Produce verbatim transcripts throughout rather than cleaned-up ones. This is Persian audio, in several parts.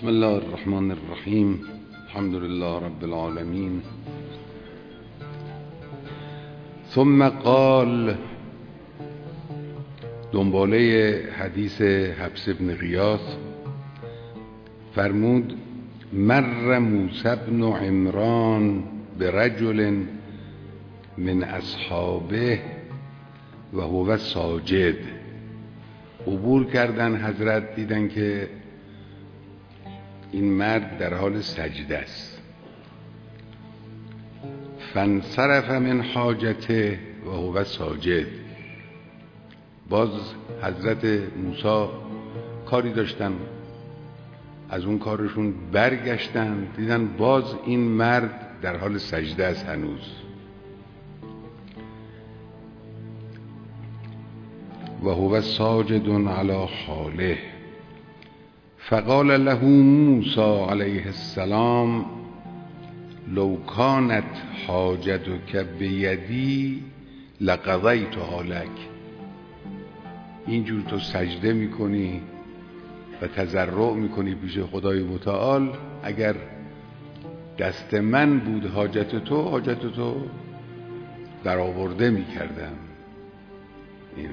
بسم الله الرحمن الرحیم. الحمد لله رب العالمین. ثم قال، دنباله حدیث حفص بن غیاث فرمود: مر موسی بن عمران برجل من اصحابه و هو ساجد. عبور کردن حضرت، دیدن که این مرد در حال سجده است. فانصرف من حاجته و هو ساجد. باز حضرت موسی کاری داشتن، از اون کارشون برگشتن، دیدن باز این مرد در حال سجده است هنوز. و هو ساجد علی حاله. فقال له موسی علیه السلام: لو کانت حاجتک بیدی لقضیتها لک. اینجور تو سجده میکنی و تضرع میکنی پیش خدای متعال، اگر دست من بود حاجت تو، حاجت تو در آورده میکردم. اینه.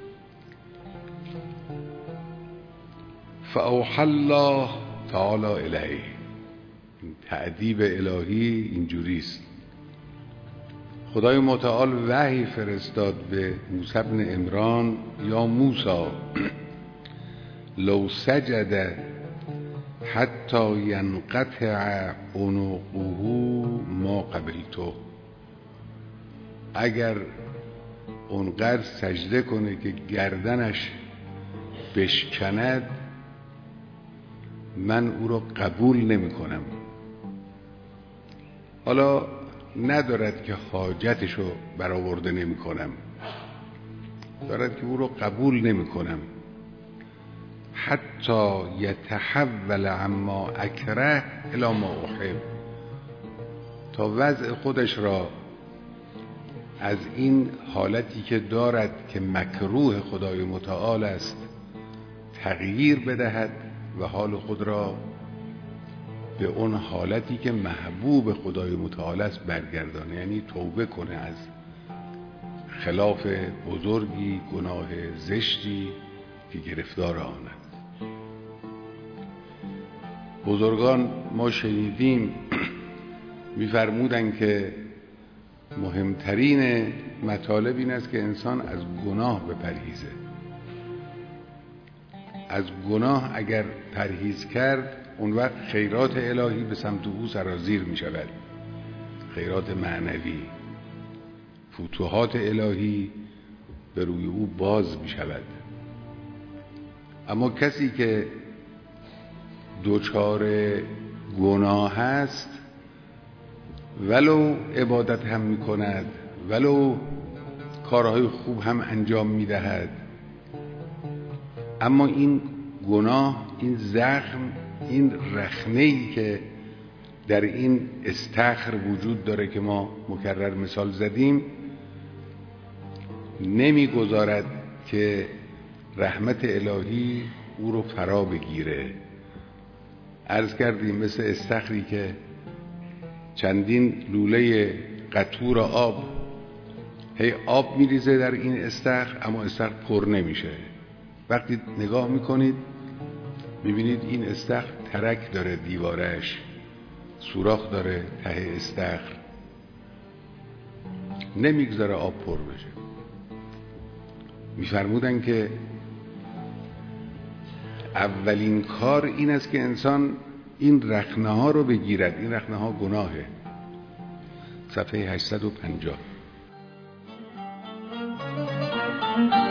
فاوحی الله تعالی الیه. تأدیب الهی اینجوریست. خدای متعال وحی فرستاد به موسی بن عمران: یا موسی لو سجد حتی ینقطع عنقه ما قبلته. اگر اونقدر سجده کنه که گردنش بشکند، من او را قبول نمی کنم. حالا ندارد که حاجتشو برآورده نمی کنم، دارد که او را قبول نمی کنم. حتی یتحول عما اکره الی ما احب. تا وضع خودش را از این حالتی که دارد که مکروه خدای متعال است تغییر بدهد و حال خود را به اون حالتی که محبوب خدای متعال است برگردانه. یعنی توبه کنه از خلاف بزرگی، گناه زشتی که گرفتار آن است. بزرگان ما شنیدیم می‌فرمودند که مهمترین مطالب این است که انسان از گناه بپرهیزه. از گناه اگر پرهیز کرد، اون وقت خیرات الهی به سمت او سرازیر می شود. خیرات معنوی، فتوحات الهی به روی او باز می شود. اما کسی که دوچار گناه است، ولو عبادت هم می کند، ولو کارهای خوب هم انجام می دهد، اما این گناه، این زخم، این رخنه‌ای که در این استخر وجود داره که ما مکرر مثال زدیم، نمیگذارد که رحمت الهی او رو فرا بگیره. عرض کردیم مثل استخری که چندین لوله قطور آب، هی آب میریزه در این استخر، اما استخر پر نمیشه. وقتی نگاه میکنید میبینید این استخر ترک داره، دیوارش سوراخ داره، ته استخر نمیگذاره آب پر بشه. میفرمودن که اولین کار این است که انسان این رخنه ها رو بگیرد. این رخنه ها گناهه. صفحه هشتصد و پنجاه.